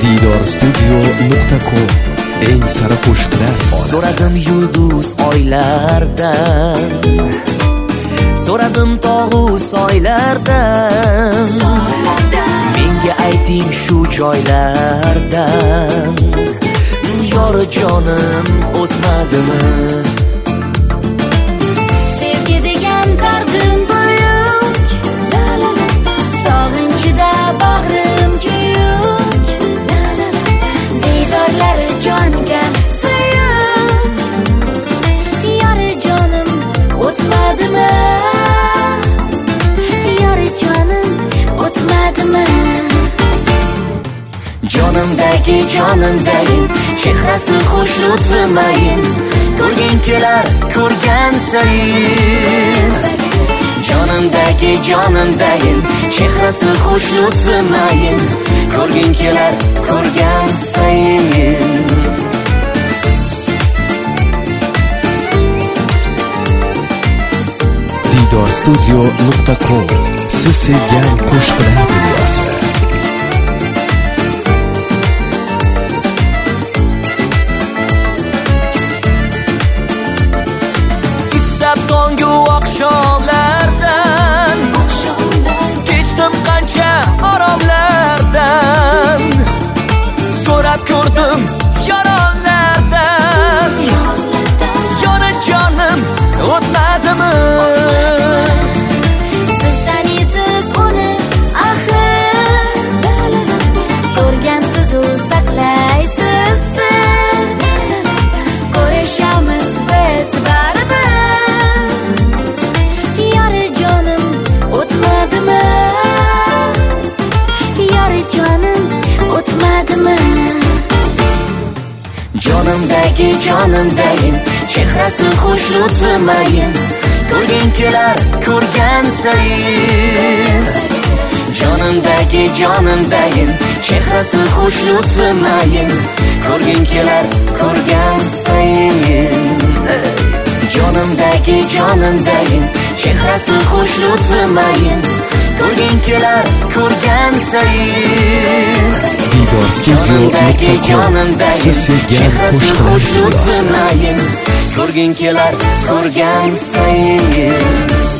diydorstudio.com eng sara qo'shiqlar. So'radim yulduz oylardan, so'radim tog'u soylardan, menga ayting shu joylardan, yori jonim o'tmadimi? Sevgi degan dardim buyuk, sog'inchida bag'rim kuyuk, diydorlari jonga suyuk, yori jonim o'tmadimi? Yori jonim o'tmadimi? Jonimdagi jonimdayin, chehrasi xush lutfi mayin, ko'rgin kelar ko'rgan sayin. Jonimdagi jonimdayin, chehrasi xush lutfi mayin, ko'rgin kelar ko'rgan sayin. diydorstudio.com siz sevgan qo'shiqlar dunyosi. Tongu oqshomlardan, kechdim qancha oromlardan, so'rab ko'rdim yoronlardan, yoni jonim o'tmadimi? Siz taniysiz uni axir, ko'rgansiz u saqlaysiz sir, ko'rishamiz biz baribir. Jonimdagi jonimdayin, chehrasi xush lutfi mayin, ko'rgin kelar ko'rgan sayin. Jonimdagi jonimdayin, chehrasi xush lutfi mayin, ko'rgin kelar ko'rgan sayin. Jonimdagi jonimdayin, chehrasi xush lutfi mayin, ko'rgin kelar ko'rgan sayin. diydorstudio.com siz sevgan qo'shiqlar dunyosi. ko'rgin kelar ko'rgan sayin.